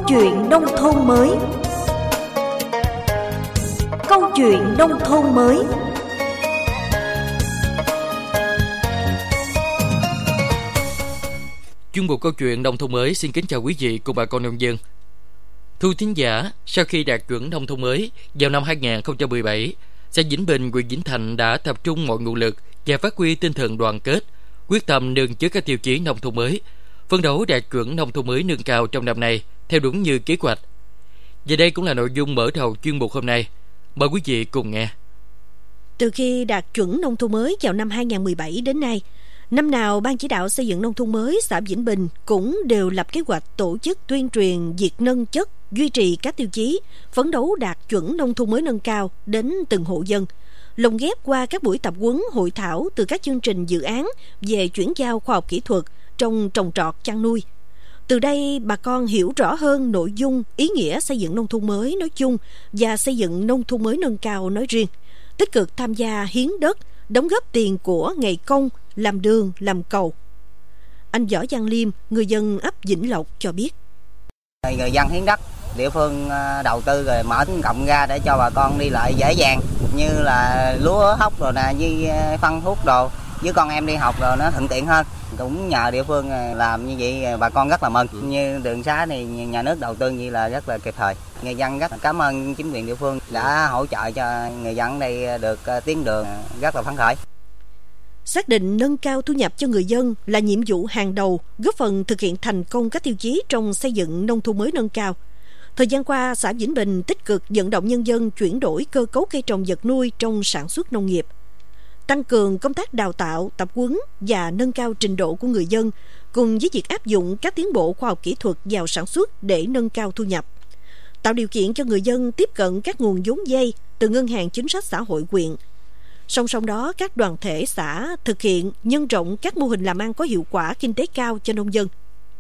chuyện nông thôn mới. Câu chuyện nông thôn mới. Chuyên mục Câu chuyện nông thôn mới xin kính chào quý vị cùng bà con nông dân. Thưa thính giả, sau khi đạt chuẩn nông thôn mới vào năm 2017, xã Vĩnh Bình, huyện Vĩnh Thạnh đã tập trung mọi nguồn lực và phát huy tinh thần đoàn kết, quyết tâm nâng chất các tiêu chí nông thôn mới, phấn đấu đạt chuẩn nông thôn mới nâng cao trong năm nay theo đúng như kế hoạch. Và đây cũng là nội dung mở đầu chuyên mục hôm nay. Mời quý vị cùng nghe. Từ khi đạt chuẩn nông thôn mới vào năm 2017 đến nay, năm nào Ban chỉ đạo xây dựng nông thôn mới xã Vĩnh Bình cũng đều lập kế hoạch tổ chức tuyên truyền việc nâng chất, duy trì các tiêu chí, phấn đấu đạt chuẩn nông thôn mới nâng cao đến từng hộ dân, lồng ghép qua các buổi tập huấn, hội thảo từ các chương trình dự án về chuyển giao khoa học kỹ thuật trong trồng trọt, chăn nuôi. Từ đây, bà con hiểu rõ hơn nội dung, ý nghĩa xây dựng nông thôn mới nói chung và xây dựng nông thôn mới nâng cao nói riêng, tích cực tham gia hiến đất, đóng góp tiền của ngày công, làm đường, làm cầu. Anh Võ Văn Liêm, người dân ấp Vĩnh Lộc cho biết. Người dân hiến đất, địa phương đầu tư rồi mở rộng ra để cho bà con đi lại dễ dàng, như là lúa hốc rồi nè, như phân thuốc đồ, với con em đi học rồi nó thuận tiện hơn. Cũng nhờ địa phương làm như vậy bà con rất là mừng. Như đường xá thì nhà nước đầu tư như là rất là kịp thời. Người dân rất là cảm ơn chính quyền địa phương đã hỗ trợ cho người dân ở đây được tiến đường, rất là phấn khởi. Xác định nâng cao thu nhập cho người dân là nhiệm vụ hàng đầu, góp phần thực hiện thành công các tiêu chí trong xây dựng nông thôn mới nâng cao. Thời gian qua, xã Vĩnh Bình tích cực vận động nhân dân chuyển đổi cơ cấu cây trồng vật nuôi trong sản xuất nông nghiệp, tăng cường công tác đào tạo, tập huấn và nâng cao trình độ của người dân, cùng với việc áp dụng các tiến bộ khoa học kỹ thuật vào sản xuất để nâng cao thu nhập, tạo điều kiện cho người dân tiếp cận các nguồn vốn vay từ Ngân hàng Chính sách Xã hội huyện. Song song đó, các đoàn thể xã thực hiện nhân rộng các mô hình làm ăn có hiệu quả kinh tế cao cho nông dân.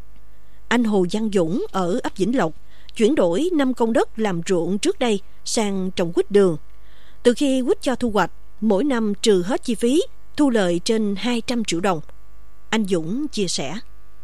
Anh Hồ Văn Dũng ở ấp Vĩnh Lộc chuyển đổi 5 công đất làm ruộng trước đây sang trồng quýt đường. Từ khi quýt cho thu hoạch, mỗi năm trừ hết chi phí, thu lợi trên 200 triệu đồng. Anh Dũng chia sẻ.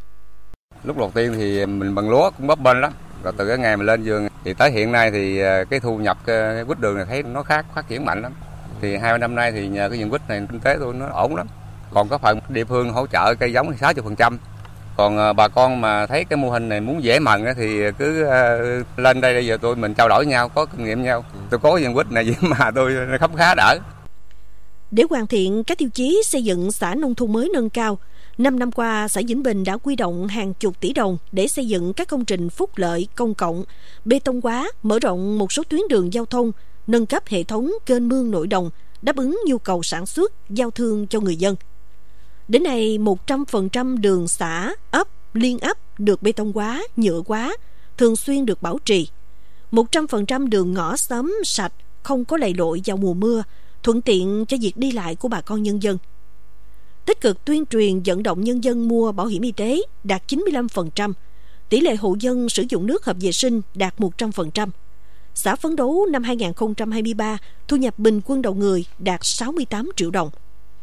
Lúc đầu tiên thì mình bằng lúa cũng bấp bênh lắm. Rồi từ cái ngày mình lên vườn thì tới hiện nay thì cái thu nhập cái quýt đường này thấy nó phát triển mạnh lắm. Thì 2 năm nay thì nhờ cái vườn quýt này kinh tế tôi nó ổn lắm. Còn có phần địa phương hỗ trợ cây giống thì 60%. Còn bà con mà thấy cái mô hình này muốn dễ mần thì cứ lên đây, bây giờ mình trao đổi nhau, có kinh nghiệm nhau. Tôi có vườn quýt này vậy mà tôi khá khá đỡ. Để hoàn thiện các tiêu chí xây dựng xã nông thôn mới nâng cao, 5 năm qua, xã Vĩnh Bình đã huy động hàng chục tỷ đồng để xây dựng các công trình phúc lợi công cộng, bê tông hóa, mở rộng một số tuyến đường giao thông, nâng cấp hệ thống kênh mương nội đồng, đáp ứng nhu cầu sản xuất, giao thương cho người dân. Đến nay, 100% đường xã, ấp, liên ấp được bê tông hóa, nhựa hóa, thường xuyên được bảo trì. 100% đường ngõ xóm sạch, không có lầy lội vào mùa mưa, thuận tiện cho việc đi lại của bà con nhân dân. Tích cực tuyên truyền vận động nhân dân mua bảo hiểm y tế đạt 95%, tỷ lệ hộ dân sử dụng nước hợp vệ sinh đạt 100%. Xã phấn đấu năm 2023 thu nhập bình quân đầu người đạt 68 triệu đồng.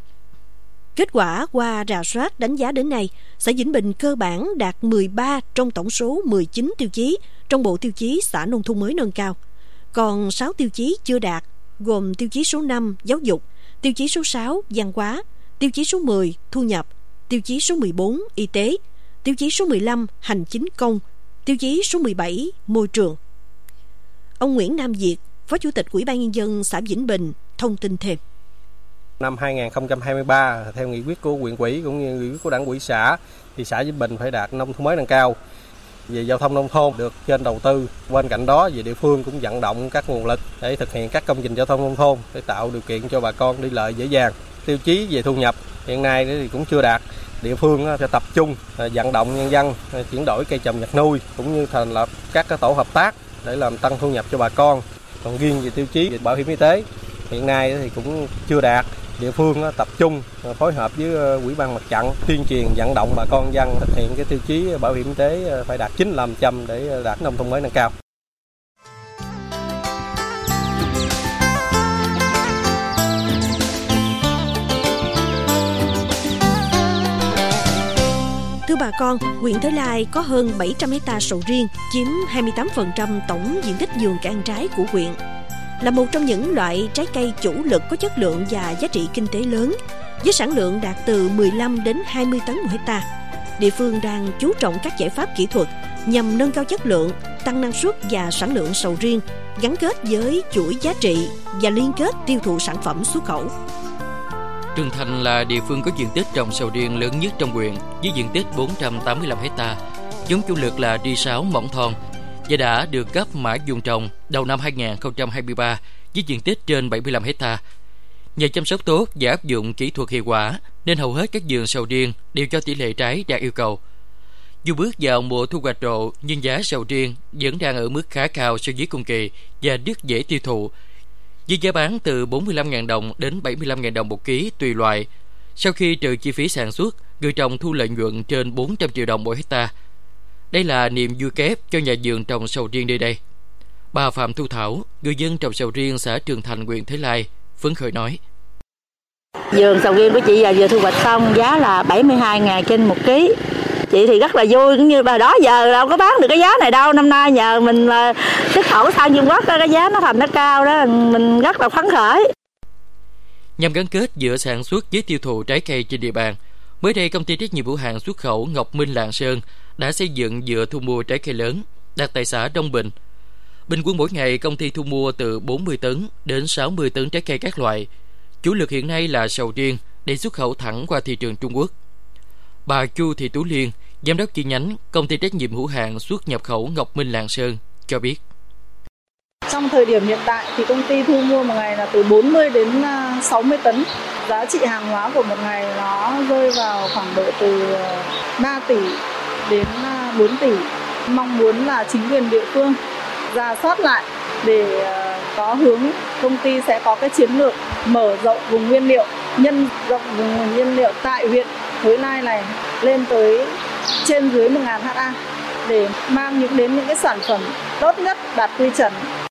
Kết quả qua rà soát đánh giá đến nay, xã Vĩnh Bình cơ bản đạt 13 trong tổng số 19 tiêu chí trong bộ tiêu chí xã nông thôn mới nâng cao. Còn 6 tiêu chí chưa đạt, gồm tiêu chí số 5 giáo dục, tiêu chí số 6 văn hóa, tiêu chí số 10 thu nhập, tiêu chí số 14 y tế, tiêu chí số 15 hành chính công, tiêu chí số 17 môi trường. Ông Nguyễn Nam Việt, Phó Chủ tịch Ủy ban Nhân dân xã Vĩnh Bình thông tin thêm. Năm 2023, theo nghị quyết của huyện ủy cũng như nghị quyết của đảng ủy xã, thì xã Vĩnh Bình phải đạt nông thôn mới nâng cao. Về giao thông nông thôn được trên đầu tư, bên cạnh đó về địa phương cũng vận động các nguồn lực để thực hiện các công trình giao thông nông thôn để tạo điều kiện cho bà con đi lại dễ dàng. Tiêu chí về thu nhập hiện nay thì cũng chưa đạt. Địa phương sẽ tập trung vận động nhân dân chuyển đổi cây trồng vật nuôi cũng như thành lập các tổ hợp tác để làm tăng thu nhập cho bà con. Còn riêng về tiêu chí về bảo hiểm y tế hiện nay thì cũng chưa đạt. Địa phương tập trung phối hợp với Ủy ban Mặt trận tuyên truyền vận động bà con dân thực hiện cái tiêu chí bảo hiểm y tế phải đạt 95% để đạt nông thôn mới nâng cao. Thưa bà con, huyện Thới Lai có hơn 700 hectare sầu riêng, chiếm 28% tổng diện tích vườn cây ăn trái của huyện. Là một trong những loại trái cây chủ lực có chất lượng và giá trị kinh tế lớn, với sản lượng đạt từ 15 đến 20 tấn một hectare. Địa phương đang chú trọng các giải pháp kỹ thuật nhằm nâng cao chất lượng, tăng năng suất và sản lượng sầu riêng, gắn kết với chuỗi giá trị và liên kết tiêu thụ sản phẩm xuất khẩu. Trân Thành là địa phương có diện tích trồng sầu riêng lớn nhất trong huyện với diện tích 485 hectare. Giống chủ lực là D6 mỏng thon và đã được cấp mã vùng trồng đầu năm 2023 với diện tích trên 75 hectare. Nhờ chăm sóc tốt và áp dụng kỹ thuật hiệu quả nên hầu hết các vườn sầu riêng đều cho tỷ lệ trái đạt yêu cầu. Dù bước vào mùa thu hoạch rộ nhưng giá sầu riêng vẫn đang ở mức khá cao so với cùng kỳ và rất dễ tiêu thụ, với giá bán từ 45.000 đồng đến 75.000 đồng một ký tùy loại. Sau khi trừ chi phí sản xuất, người trồng thu lợi nhuận trên 400 triệu đồng mỗi hectare. Đây là niềm vui kép cho nhà vườn trồng sầu riêng nơi đây. Bà Phạm Thu Thảo, người dân trồng sầu riêng xã Trường Thành, huyện Thới Lai, phấn khởi nói: Vườn sầu riêng của chị là vừa thu hoạch xong, giá là 72.000 trên một ký. Chị thì rất là vui, cũng như bà đó giờ đâu có bán được cái giá này đâu. Năm nay nhờ mình là xuất khẩu sang Trung Quốc, cái giá nó thành nó cao đó, mình rất là phấn khởi. Nhằm gắn kết giữa sản xuất với tiêu thụ trái cây trên địa bàn, mới đây công ty trách nhiệm hữu hạn xuất khẩu Ngọc Minh Lạng Sơn đã xây dựng vựa thu mua trái cây lớn đặt tại xã Đông Bình. Bình quân mỗi ngày công ty thu mua từ 40 tấn đến 60 tấn trái cây các loại. Chủ lực hiện nay là sầu riêng để xuất khẩu thẳng qua thị trường Trung Quốc. Bà Chu Thị Tú Liên, giám đốc chi nhánh công ty trách nhiệm hữu hạn xuất nhập khẩu Ngọc Minh Lạng Sơn cho biết: Trong thời điểm hiện tại thì công ty thu mua một ngày là từ 40 đến 60 tấn. Giá trị hàng hóa của một ngày nó rơi vào khoảng độ từ 3 tỷ đến 4 tỷ. Mong muốn là chính quyền địa phương rà soát lại để có hướng công ty sẽ có cái chiến lược mở rộng vùng nguyên liệu, nhân rộng vùng nguyên liệu tại huyện Thới Lai này lên tới trên dưới 1.000 ha để mang đến những cái sản phẩm tốt nhất đạt quy chuẩn.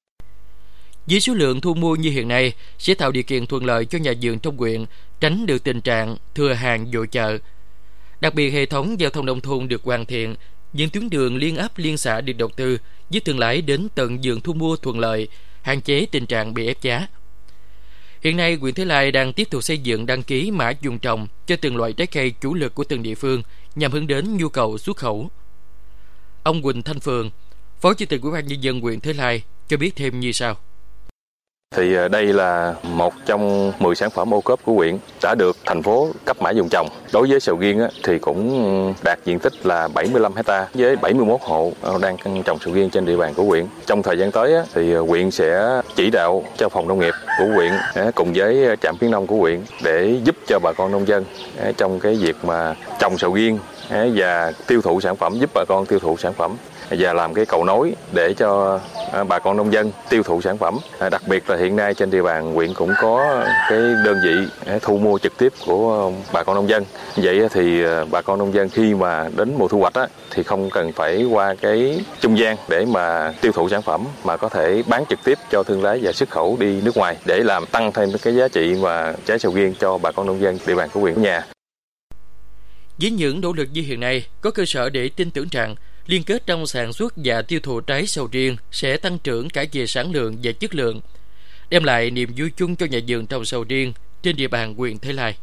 Với số lượng thu mua như hiện nay sẽ tạo điều kiện thuận lợi cho nhà vườn trong huyện tránh được tình trạng thừa hàng dội chợ. Đặc biệt hệ thống giao thông nông thôn được hoàn thiện, những tuyến đường liên ấp liên xã được đầu tư giúp thương lái đến tận vườn thu mua thuận lợi, hạn chế tình trạng bị ép giá. Hiện nay, huyện Thới Lai đang tiếp tục xây dựng đăng ký mã vùng trồng cho từng loại trái cây chủ lực của từng địa phương nhằm hướng đến nhu cầu xuất khẩu. Ông Huỳnh Thanh Phường, Phó Chủ tịch Ủy ban nhân dân huyện Thới Lai cho biết thêm như sau: Thì đây là một trong 10 sản phẩm ô cốp của huyện đã được thành phố cấp mã vùng trồng. Đối với sầu riêng thì cũng đạt diện tích là 75 hectare với 71 hộ đang trồng sầu riêng trên địa bàn của huyện. Trong thời gian tới thì huyện sẽ chỉ đạo cho phòng nông nghiệp của huyện cùng với trạm khuyến nông của huyện để giúp cho bà con nông dân trong cái việc mà trồng sầu riêng và tiêu thụ sản phẩm, giúp bà con tiêu thụ sản phẩm và làm cái cầu nối để cho bà con nông dân tiêu thụ sản phẩm. Đặc biệt là hiện nay trên địa bàn huyện cũng có cái đơn vị thu mua trực tiếp của bà con nông dân. Vậy thì bà con nông dân khi mà đến mùa thu hoạch thì không cần phải qua cái trung gian để mà tiêu thụ sản phẩm, mà có thể bán trực tiếp cho thương lái và xuất khẩu đi nước ngoài để làm tăng thêm cái giá trị mà trái sầu riêng cho bà con nông dân địa bàn của huyện của nhà. Với những nỗ lực như hiện nay, có cơ sở để tin tưởng rằng liên kết trong sản xuất và tiêu thụ trái sầu riêng sẽ tăng trưởng cả về sản lượng và chất lượng, đem lại niềm vui chung cho nhà vườn trồng sầu riêng trên địa bàn huyện Thới Lai.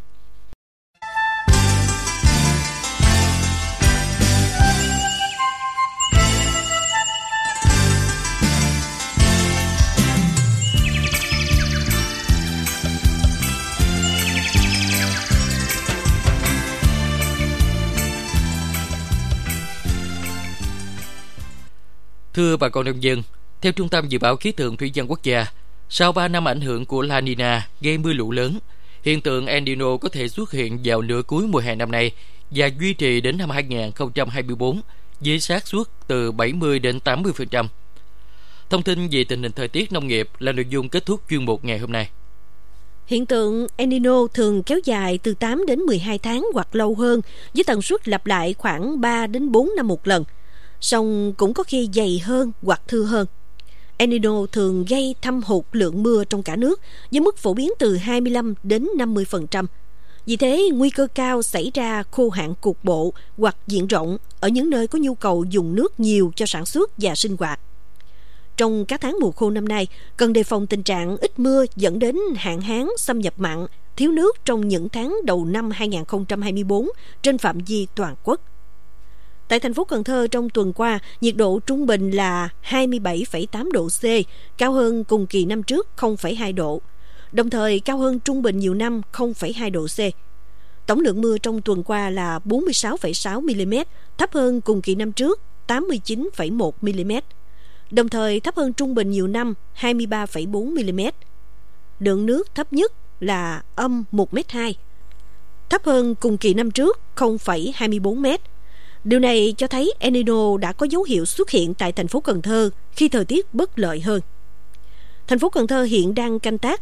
Thưa bà con nông dân, theo Trung tâm Dự báo Khí tượng Thủy văn Quốc gia, sau 3 năm ảnh hưởng của La Nina gây mưa lũ lớn, hiện tượng El Nino có thể xuất hiện vào nửa cuối mùa hè năm nay và duy trì đến năm 2024 với xác suất từ 70 đến 80%. Thông tin về tình hình thời tiết nông nghiệp là nội dung kết thúc chuyên mục ngày hôm nay. Hiện tượng El Nino thường kéo dài từ 8 đến 12 tháng hoặc lâu hơn, với tần suất lặp lại khoảng 3 đến 4 năm một lần. Song cũng có khi dày hơn hoặc thưa hơn. El Nino thường gây thâm hụt lượng mưa trong cả nước với mức phổ biến từ 25 đến 50%. Vì thế, nguy cơ cao xảy ra khô hạn cục bộ hoặc diện rộng ở những nơi có nhu cầu dùng nước nhiều cho sản xuất và sinh hoạt. Trong các tháng mùa khô năm nay, cần đề phòng tình trạng ít mưa dẫn đến hạn hán, xâm nhập mặn, thiếu nước trong những tháng đầu năm 2024 trên phạm vi toàn quốc. Tại thành phố Cần Thơ trong tuần qua, nhiệt độ trung bình là 27,8 độ C, cao hơn cùng kỳ năm trước 0,2 độ, đồng thời cao hơn trung bình nhiều năm 0,2 độ C. Tổng lượng mưa trong tuần qua là 46,6 mm, thấp hơn cùng kỳ năm trước 89,1 mm, đồng thời thấp hơn trung bình nhiều năm 23,4 mm. Lượng nước thấp nhất là âm 1,2 m, thấp hơn cùng kỳ năm trước 0,24 m. Điều này cho thấy El Nino đã có dấu hiệu xuất hiện tại thành phố Cần Thơ khi thời tiết bất lợi hơn. Thành phố Cần Thơ hiện đang canh tác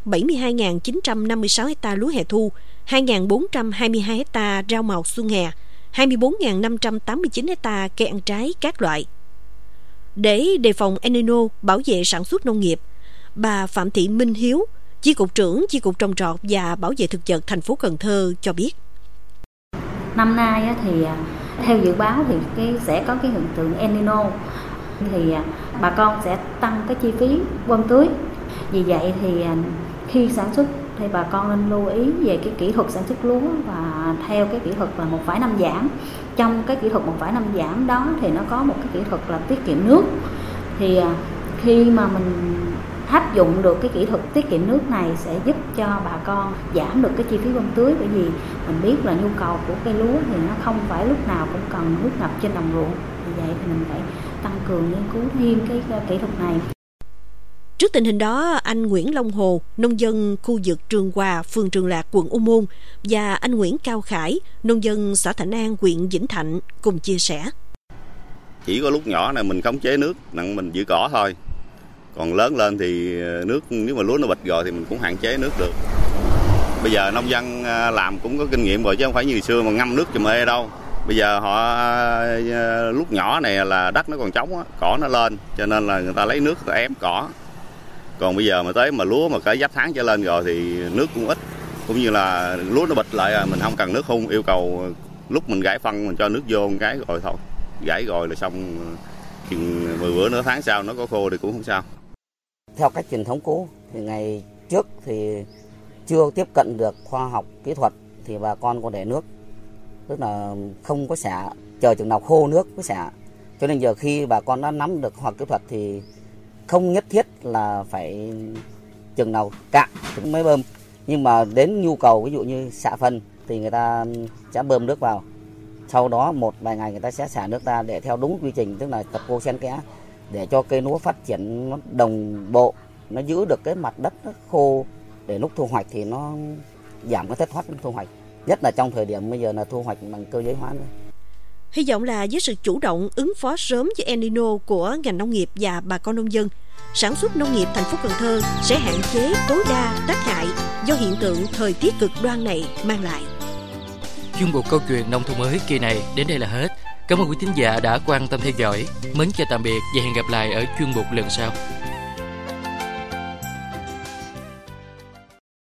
72.956 ha lúa hè thu, 2.422 ha rau màu xuân hè, 24.589 ha cây ăn trái các loại. Để đề phòng El Nino bảo vệ sản xuất nông nghiệp, bà Phạm Thị Minh Hiếu, Chi cục trưởng Chi cục Trồng trọt và Bảo vệ thực vật thành phố Cần Thơ cho biết. Năm nay thì theo dự báo thì sẽ có cái hiện tượng El Nino, thì bà con sẽ tăng cái chi phí bơm tưới. Vì vậy thì khi sản xuất thì bà con nên lưu ý về cái kỹ thuật sản xuất lúa và theo cái kỹ thuật là 1,5 giảm. Trong cái kỹ thuật 1,5 giảm đó thì nó có một cái kỹ thuật là tiết kiệm nước. Thì khi mà mình áp dụng được cái kỹ thuật tiết kiệm nước này sẽ giúp cho bà con giảm được cái chi phí bơm tưới, bởi vì mình biết là nhu cầu của cây lúa thì nó không phải lúc nào cũng cần nước ngập trên đồng ruộng. Vì vậy thì mình phải tăng cường nghiên cứu thêm cái kỹ thuật này. Trước tình hình đó, anh Nguyễn Long Hồ, nông dân khu vực Trường Hòa, phường Trường Lạc, quận Ô Môn, và anh Nguyễn Cao Khải, nông dân xã Thạnh An, huyện Vĩnh Thạnh cùng chia sẻ. Chỉ có lúc nhỏ này mình khống chế nước, mình giữ cỏ thôi. Còn lớn lên thì nước, nếu mà lúa nó bịch rồi thì mình cũng hạn chế nước được. Bây giờ nông dân làm cũng có kinh nghiệm rồi chứ không phải như ngày xưa mà ngâm nước cho mê đâu. Bây giờ họ lúc nhỏ này là đất nó còn trống, cỏ nó lên, cho nên là người ta lấy nước người ta ém cỏ. Còn bây giờ mà tới mà lúa mà cả giáp tháng trở lên rồi thì nước cũng ít, cũng như là lúa nó bịch lại, mình không cần nước phun, yêu cầu lúc mình rải phân mình cho nước vô một cái rồi thôi, rải rồi là xong, 10 bữa nửa tháng sau nó có khô thì cũng không sao. Theo cách truyền thống cũ thì ngày trước thì chưa tiếp cận được khoa học kỹ thuật thì bà con còn để nước, tức là không có xả, chờ chừng nào khô nước mới xả. Cho nên giờ khi bà con đã nắm được khoa học kỹ thuật thì không nhất thiết là phải chừng nào cạn thì mới bơm, nhưng mà đến nhu cầu ví dụ như xạ phân thì người ta sẽ bơm nước vào. Sau đó một vài ngày người ta sẽ xả nước ra để theo đúng quy trình, tức là tập cô xen kẽ để cho cây lúa phát triển nó đồng bộ, nó giữ được cái mặt đất nó khô để lúc thu hoạch thì nó giảm cái thất thoát thu hoạch, nhất là trong thời điểm bây giờ là thu hoạch bằng cơ giới hóa nữa. Hy vọng là với sự chủ động ứng phó sớm với El Nino của ngành nông nghiệp và bà con nông dân, sản xuất nông nghiệp thành phố Cần Thơ sẽ hạn chế tối đa tác hại do hiện tượng thời tiết cực đoan này mang lại. Chuyên mục câu chuyện nông thôn mới kỳ này đến đây là hết. Cảm ơn quý thính giả đã quan tâm theo dõi. Mến chào tạm biệt và hẹn gặp lại ở chuyên mục lần sau.